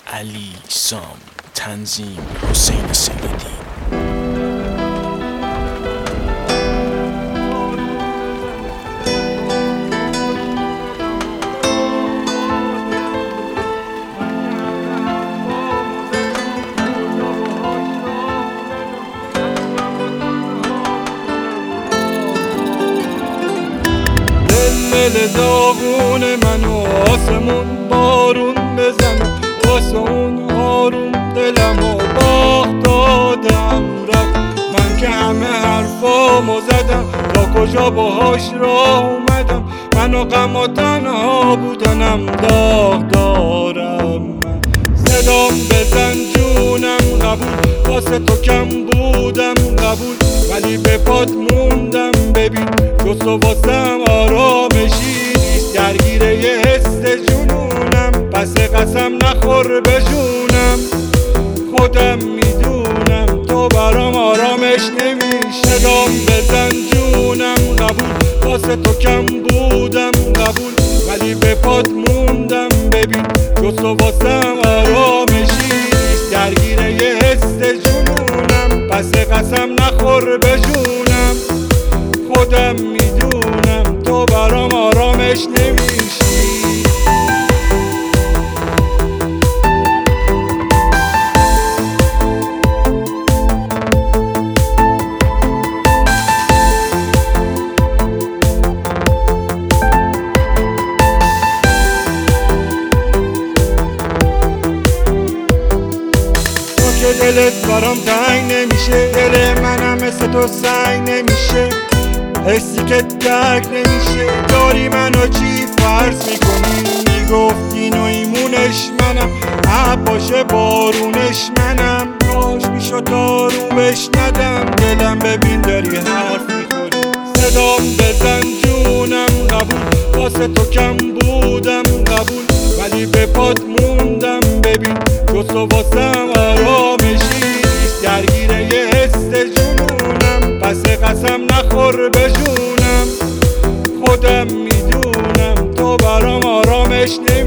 علی سام، تنظیم حسین سیدی. دل داغون منو آسمون بارون بزنه، واسه اون آروم دلمو باغ دادم رفت. من که همه حرفامو زدم، تا کجا باهاش راه اومدم. منو غم و تنها بودنم داغ دارم. من صدام بزن جونم قبول، واسه تو کم بودم قبول، ولی به پات موندم. ببین جز تو واسم آرامشی نیست، درگیره یه حس جنونم. پس قسم نخور به جونم، خودم میدونم تو برام آرامش نمیشه. دام بزن جونم قبول، واسه تو کم بودم قبول، ولی به پات موندم. ببین جز تو واسم آرامشی نیست، درگیره یه حس جنونم. پس قسم نخور به جونم، خودم میدونم تو برام آرامش نمیشی. تو که دلت برام تنگ نمیشه، دل منم مثل تو سنگ نمیشه. حسی که درک نمیشه، داری منو چی فرض میکنی؟ میگفتی نویمونش منم، باشه بارونش منم. کاش میشد داروش ندم، دلم ببین داری حرف میخوری. صدام بزن جونم قبول، واسه تو کم بودم قبول، ولی به پات موندم. ببین جز تو واسم آرامشی نیست، درگیره یه حس جنونم. پس قسم نخور به جونم، خودم میدونم تو برام آرامش نیست.